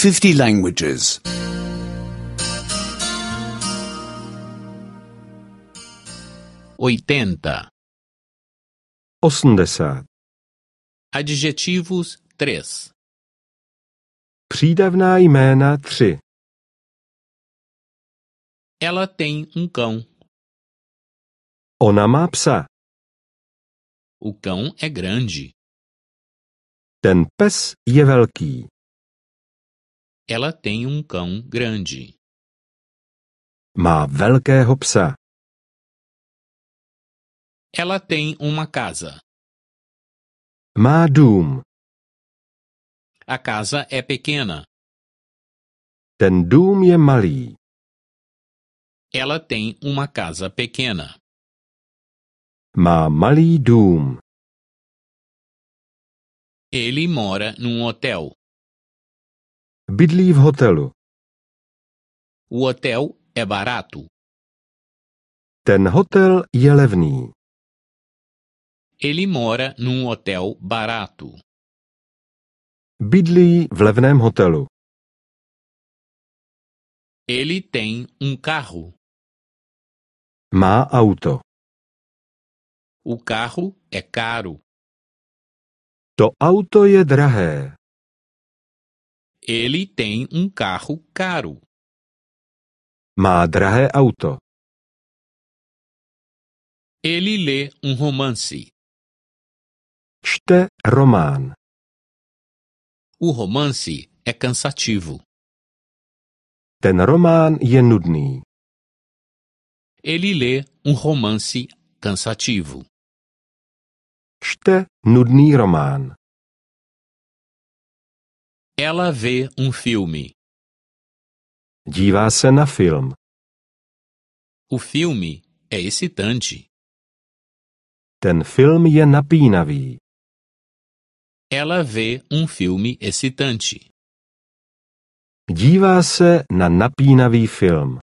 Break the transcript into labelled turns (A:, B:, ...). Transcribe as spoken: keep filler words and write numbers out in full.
A: fifty languages.
B: oitenta.
C: osmdesát.
B: Adjetivos três.
C: Přídavná jména tři.
B: Ela tem um cão.
C: Ona má psa.
B: O cão é grande.
C: Ten pes je velký.
B: Ela tem um cão grande.
C: Má velkého psa.
B: Ela tem uma casa.
C: Má dům.
B: A casa é pequena.
C: Ten dům je malý.
B: Ela tem uma casa pequena.
C: Má malý dům.
B: Ele mora num hotel.
C: Bydlí v hotelu.
B: O hotel é barato.
C: Ten hotel je levný.
B: Ele mora num hotel barato.
C: Bydlí v levném hotelu.
B: Ele tem um carro.
C: Má auto.
B: O carro é caro.
C: To auto je drahé.
B: Ele tem um carro caro.
C: Má drahé auto.
B: Ele lê um romance.
C: Čte román.
B: O romance é cansativo.
C: Ten román je nudný.
B: Ele lê um romance cansativo.
C: Čte nudný román.
B: Ela vê um filme.
C: Dívá se na film.
B: O filme é excitante.
C: Ten film je napínavý.
B: Ela vê um filme excitante.
C: Dívá se na napínavý film.